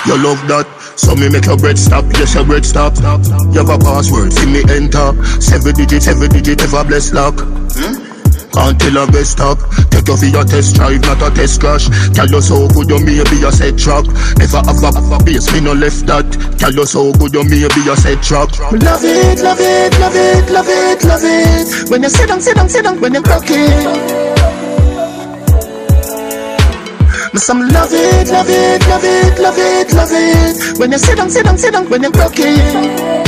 You love that, so me make your bread stop. Yes, your bread stop. You have a password, see me enter. 7 digits, ever bless lock. Can't tell a best stop. Take you for your test drive, not a test crash. Tell you so good you maybe a set trap. Never have a base, me no left that. Tell you so good you maybe a set trap. Love it, love it, love it, love it, love it. When you sit down, when you broke it. Some love it, love it, love it, love it, love it. When you sit down, when you broke it.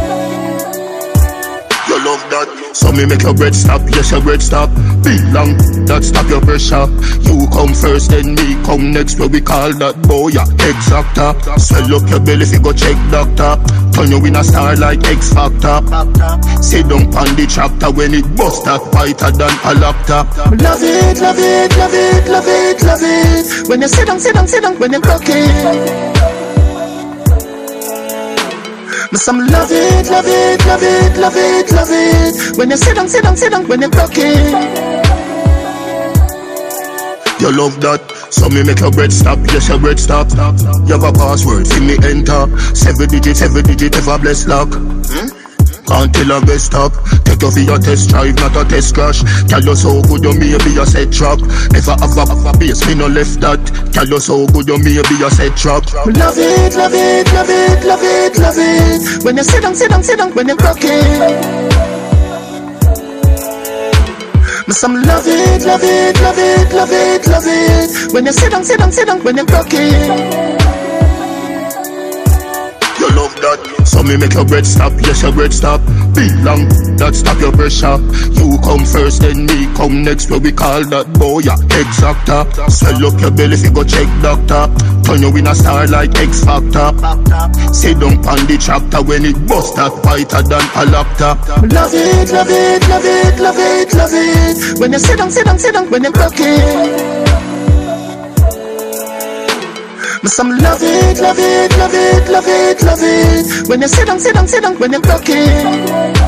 You love that, so me make your bread stop. Yes, your bread stop. Big long, that stop your pressure. You come first, then me come next. Where we call that boya exacta. Swell up your belly if you go check doctor. Turn you in a star like X Factor. Sit down on the chapter when it bust that whiter than a laptop. Love it, love it, love it, love it, love it. When you sit down, when you broke it. Some love it, love it, love it, love it, love it. When you sit down, when you broke it. You love that, so me make your bread stop. Yes, your bread stop. You have a password, see me enter. 7 digits, ever bless lock. Can't tell a best stop. Take you for your test drive, not a test crash. Tell you so good you maybe a set trap. Never have a base, me no left that. Tell you so good you maybe a set trap. Love it, love it, love it, love it, love it. When you sit down, when you broke it. Some love it, love it, love it, love it, love it. When you sit down, when you broke it. You love that, so me make your bread stop. Yes, your bread stop. Big long, that stop your pressure. You come first, then me come next. Where we call that boya exacta. Swell up your belly if you go check doctor. Turn you in a star like X Factor. Sit down on the chapter when it bust that whiter than a laptop. Love it, love it, love it, love it, love it. When you sit down, when you broke it. Some love it, love it, love it, love it, love it. When you sit down, when you broke it.